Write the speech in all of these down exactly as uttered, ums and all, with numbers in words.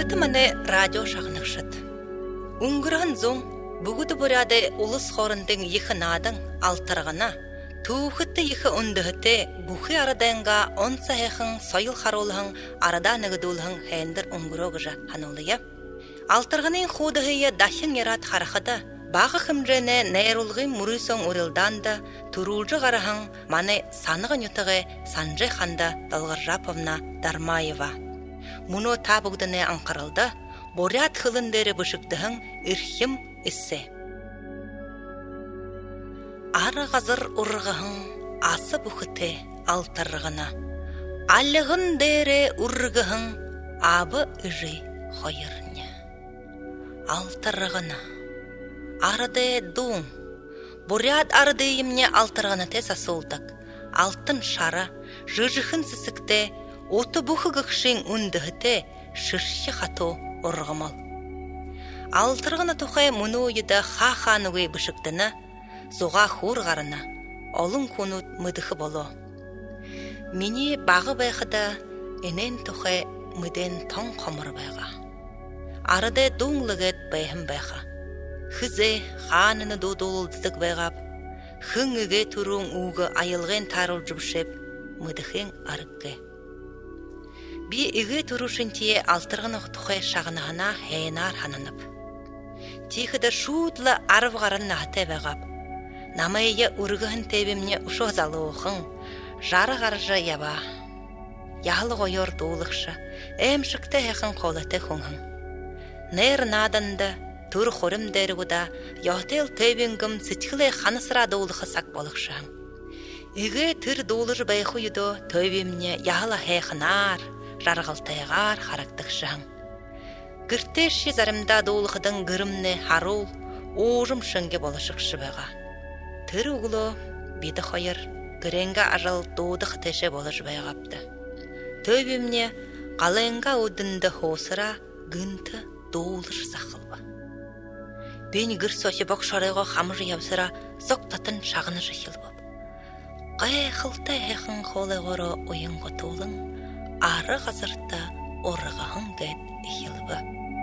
Кытыманы радио шағынықшыд. Уңгыран зоң, бүгіді бұряды ұлыс хорындың ехі надың алтырғына, туғытты ехі үндіғіті бұхи арадайынға он саяхын сойыл харолығын арада нығыдулығын хәндір уңгырогыжа ханолыя. Алтырғының худығыя дахын ерат харақыда, бағы қымжыны нәйрулғы мұрысон үрілданды, тұрулжы ғарahın маны санығын үтіғі Санжы ханда Далғыржаповна Дармаева. Мұны табығдыны аңқырылды, борят хылындары бұшықтығын үрхім үссе. Ары ғазыр ұрғығын асы бұқыты алтырғына, алығын дәрі ұрғығын абы үжі қойырыны. Алтырғына, арыды дуң, борят арыды емне алтырғына тес асылдық, алтын шара, жыжықын сісікті, оты бұқығықшың үндіғіті шыршы қату ұрғымал. Алтырғына тұқай мұны ойыда ха-хануғай бұшықтыны, зоға хурғарына, олың конут мұдықы болу. Мені бағы байқыда, енен тұқай мұден тоң қомыр байға. Арыды доңлығыт байхым байға. Хызы ханыны додолылдық байғап, хыңыға тұруң уғы айылғын тарыл жүбшеп, мұдықын арыққы. Би игі тұрушын тие алтырғын ұқтықай шағынағына хейнар хананып. Тихіді шуыдлы арывғарын нағыты байғап. Намайы ұрғығын тебімне ұшық залы оқың, жары ғаржы яба. Яғылы қойыр доулықшы, әмшікті әқін қолыты құңын. Нәр наданды, тұр қорым дәрігіда, яғтел тебінгім сітхілі қанысыра доулықы сақ болықшың. Игі түр доулыр байқы үйді тебімне яғылы әқінар, жарғалтайғар характықшың. Гіртеші зарымда доулықыдың гірімні харул, оғым шынге болышықшы байға. Түр ұғылы биді қойыр, гіренгі ажал доуды қытеше болыш байғапты. Төбімне қалайынға өдінді хосыра гінті доулыр сақылба. Бен гір соси бақ шарайға қамыр япсыра соқтатын шағыны жықыл боп. Қай қылта әқін қолы ғоры ойын ғотулың, ары ғазыртта орығағын гәд ехілбі.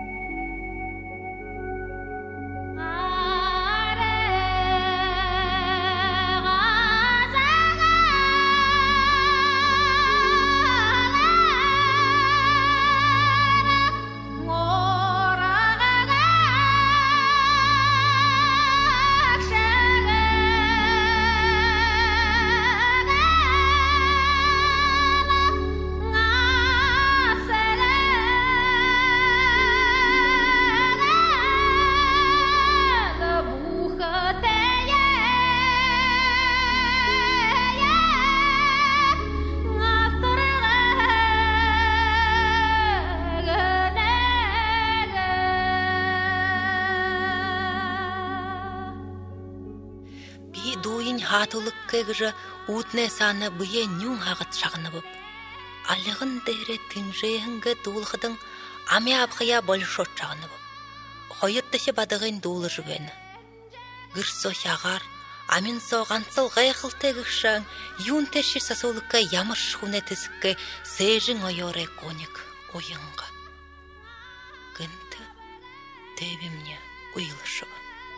Хатулық кәгірі ұтны саны бұе нүң ағыт шағыны бұп. Алығын дәрі түнжейінгі дұлғыдың аме абғыя болышот шағыны бұп. Қойыттышы бадығын дұлы жүбені. Гүрсо яғар, амин со ғансыл ғайқыл тәгішшаң, юн тәші сасулыққа ямыр шуны тізікке сейжің ойоры қонек ойынға. Гінті төбімне ұйылышы бұ.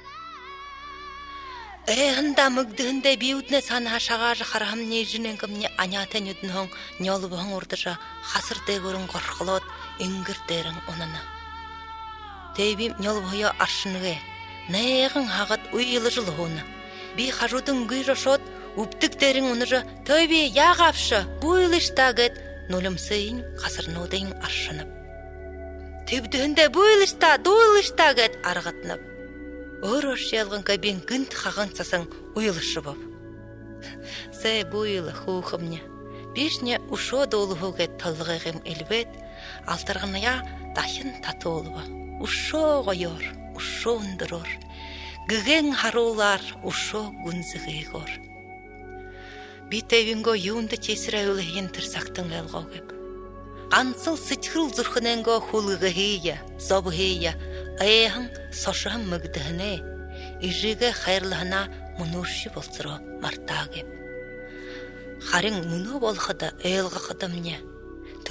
Әғында мүгдігінде бейудіне сана шағажы қарағым нежіненгімне анятын үдінің нелі бұғын ұрдыжа қасырды көрін қорқылот үңгірдерін онына. Тейбім нелі бұғы аршыныға, нәйғын ғағыт ұйылы жылы оны. Бей қажудың гүйрі шот, үптіктерін оныжа төйбе яғапшы, бұйылыштағыт, нөлімсейін қасырнудың аршынып. Төбдігінде бұйылышта, дуылыштағыт арғытынып. Орош ялғын кәбен гінт қаған сасың ұйылышы боп. Сәй бұйылы хуқымне. Бешне ұшо долығуға талғығым әлбет, алтырғыная дайын тату олыба. Ұшо ғойор, ұшо ұндырор. Гіген харулар ұшо гүнзігі ғор. Битәвінгі юынды тесірі өліген тұрсақтың әлғауғып. Ансыл сытхыл зұрхыненгі хулығығыя, зобығыя, айығын сошығын мүгдігіне, ижігі қайырлығына мұныршы болсыру мартағып. Харин мұны болғыда өйлгі қыдымне,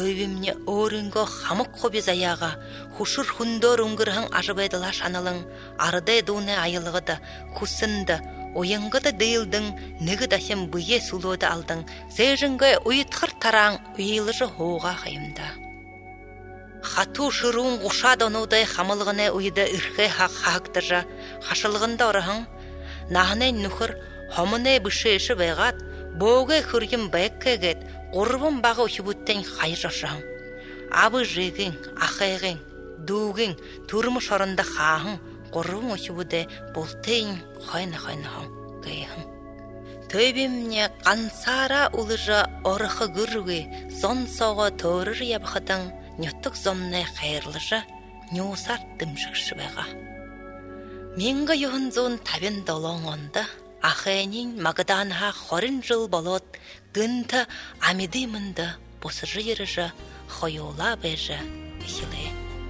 төйбімне орынго хамық қобез аяға, хушыр хундор үңгірхің ажыбайдыла шанылың, арыдай дуны айылығыды, хусынды, ойыңғыды дейілдің, нығы дасем бұйе сұлуды алдың, зәжіңгі ұйытқыр тараң ұйылыжы хоға қайымда. Хату шыруын ғуша донудай хамылғыны ұйды үрхе хақ-хақтыжа, қашылығында орығың, нағынай нүхір, хомынай бүші іші байғат, боғай хүргім бәккегет, ғұрбын бағы үшібіттен қай жашаң. Абы жегің, ақайғың, дұғың, тұрмыш орында қағың, ғұрбын үшібіде бұлтейін қайны-қайны-қаң гайғың. Төйбімне қансара ұлыжа орықы күргі, сон соғы торыр ябықыдың, нөттік зомнай қайырлыжа, нөсар дымшықшы байға. Менгі юхын зон табен долоң онды, Ахайнин Магданаға хорин жыл болот, гынты амиды мынды, босыжы еріжі, хойола бәжі, ихиле.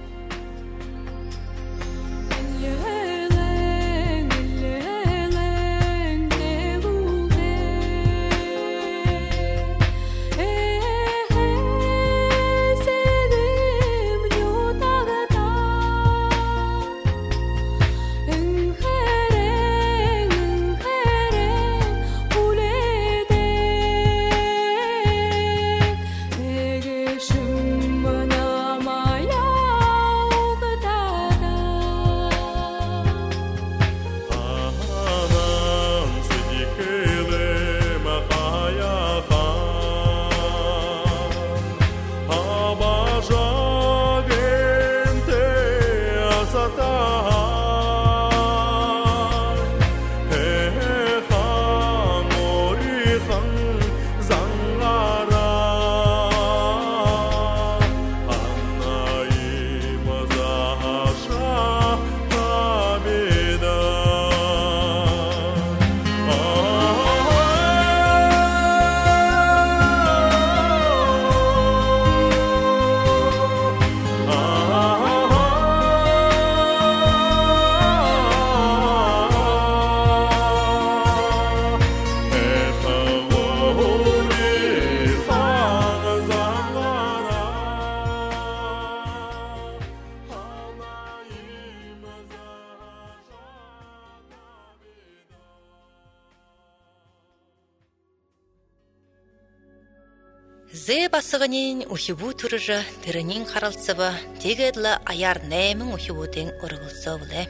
Зе басығынен ұхибу тұрыжы түрінен қаралсыбы, тегедлі аяр нәймін ұхибуден ұрғылсы бұлы.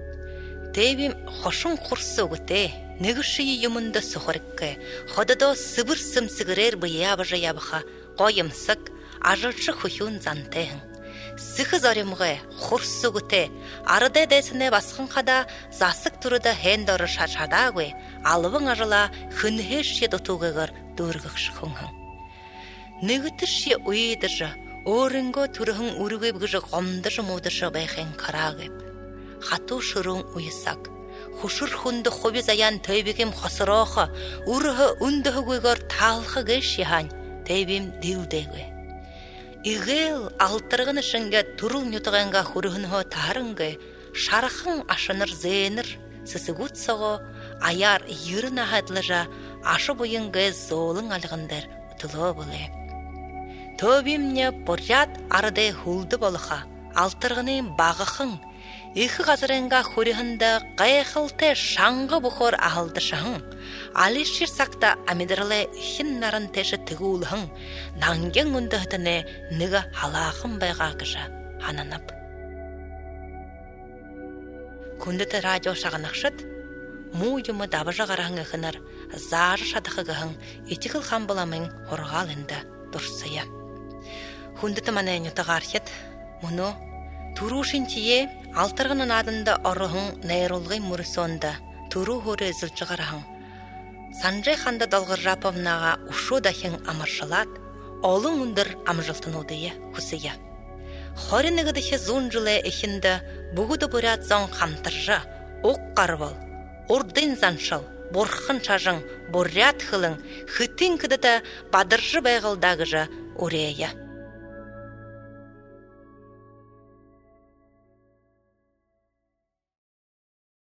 Тейбім қошын құрсы ұғыте, нүгіші юмынды сұғырыққы, қодыда сыбыр сымсығырер бұя бұжа ябыға, қойымсық, ажыршы құхюн зантайын. Сықы зарымғы, құрсы ұғыте, арыда дәсіне басқын қада, засық тұрыда хендоры шашадағы, алыбың ажыла хүнхешше дұтуғығыр дұрғықшы құңғын. Нүгітіші ұйыдыжы, орынғы түріғін үрігіп ғыжы ғомдыжы мұдыжы байхен қарағып. Хату шырың ұйысақ, хұшыр хүнді қобез аян төйбекем қосырақы, ұрығы үндігі көйгір талқы кеші хан, төйбем дилдегі. Игел алтырғын ішінге тұрыл нүтіғанға хүрігінгі тарыңғы, шарықын ашыныр зейінір, сісігіт соғы, аяр үйірін ағадлыжа, ашы бойынғы золың алғындар ұтылы бұлы. Төбімне бұрят арыдай хулды болыға, алтырғының бағықың, екі ғазырынға хүрігінді қайқылты шаңғы бұқыр ағылды шағың, алешір сақта амидырлы үшін нарын тәші тігулығың, наңген үнді ғытыны нүгі халақын байға кіжі хананып. Күндіті радио шағынықшыд, мұйымы дабыжа қарағың үхінір, зары шадықығығың, етікіл қан боламың ғорғалынды дұрсыя. Хүндіті мана нүтіғархет, мұны Турушин тие алтырғының адында орығың найролғай мұрысонда туру хөрі зілчіғарағың. Санжай ханда далғыржаповнаға ұшу дахин амаршылат, олың үндір амжылтын одыя күсия. Хоринығыдығы зұн жылы ехінді бұғыды бұрят зон қамтыржа, оқ қарбыл, ордын заншыл, борқын шажың, бұрят хылың, хытын кідіді бадыржы байғылдағыжа ұрея.